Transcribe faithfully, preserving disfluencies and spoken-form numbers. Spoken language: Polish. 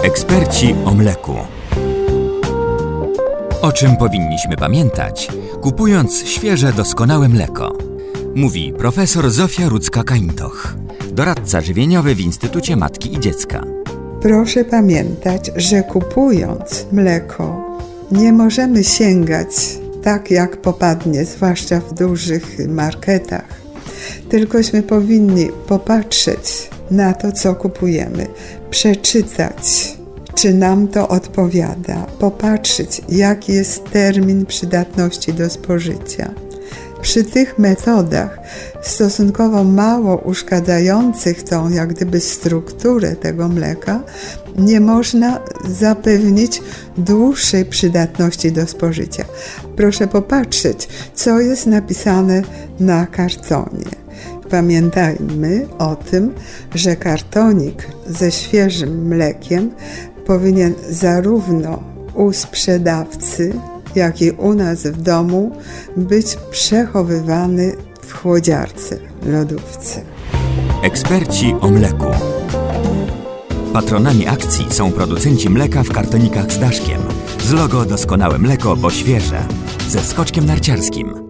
Eksperci o mleku. O czym powinniśmy pamiętać, kupując świeże, doskonałe mleko? Mówi profesor Zofia Rudzka-Kaintoch, doradca żywieniowy w Instytucie Matki i Dziecka. Proszę pamiętać, że kupując mleko nie możemy sięgać tak jak popadnie, zwłaszcza w dużych marketach. Tylkośmy powinni popatrzeć na to, co kupujemy, przeczytać, czy nam to odpowiada, popatrzeć, jaki jest termin przydatności do spożycia. Przy tych metodach stosunkowo mało uszkadzających tą jak gdyby strukturę tego mleka nie można zapewnić dłuższej przydatności do spożycia. Proszę popatrzeć, co jest napisane na kartonie. Pamiętajmy o tym, że kartonik ze świeżym mlekiem powinien zarówno u sprzedawcy, jak i u nas w domu być przechowywany w chłodziarce, lodówce. Eksperci o mleku. Patronami akcji są producenci mleka w kartonikach z daszkiem, z logo Doskonałe mleko, bo świeże, ze skoczkiem narciarskim.